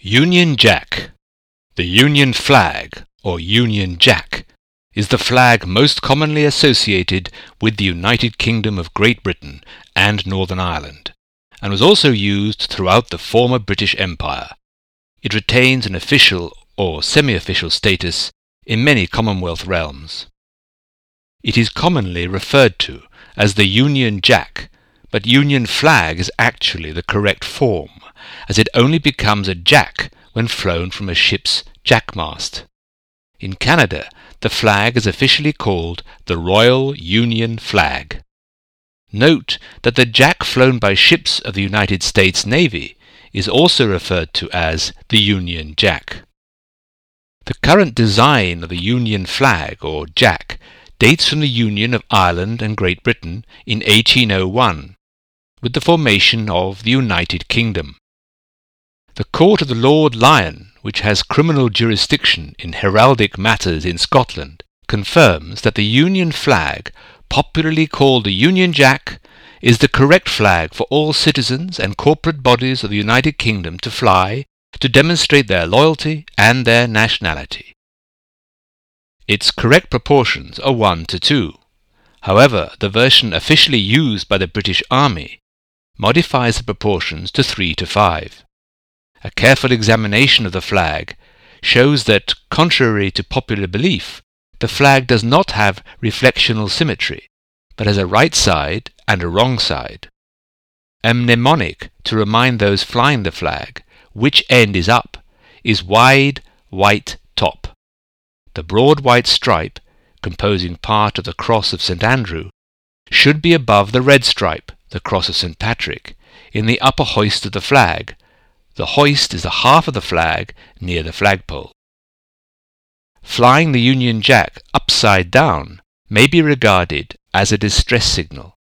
Union Jack. The Union flag, or Union Jack, is the flag most commonly associated with the United Kingdom of Great Britain and Northern Ireland, and was also used throughout the former British Empire. It retains an official or semi-official status in many Commonwealth realms. It is commonly referred to as the Union Jack, but Union flag is actually the correct form, as it only becomes a jack when flown from a ship's jackmast. In Canada, the flag is officially called the Royal Union Flag. Note that the jack flown by ships of the United States Navy is also referred to as the Union Jack. The current design of the Union flag, or jack, dates from the Union of Ireland and Great Britain in 1801, with the formation of the United Kingdom. The Court of the Lord Lion, which has criminal jurisdiction in heraldic matters in Scotland, confirms that the Union flag, popularly called the Union Jack, is the correct flag for all citizens and corporate bodies of the United Kingdom to fly to demonstrate their loyalty and their nationality. Its correct proportions are 1:2. However, the version officially used by the British Army modifies the proportions to 3:5. A careful examination of the flag shows that, contrary to popular belief, the flag does not have reflectional symmetry, but has a right side and a wrong side. A mnemonic to remind those flying the flag which end is up is wide white top. The broad white stripe, composing part of the cross of St. Andrew, should be above the red stripe, the cross of St. Patrick, in the upper hoist of the flag. The hoist is the half of the flag near the flagpole. Flying the Union Jack upside down may be regarded as a distress signal.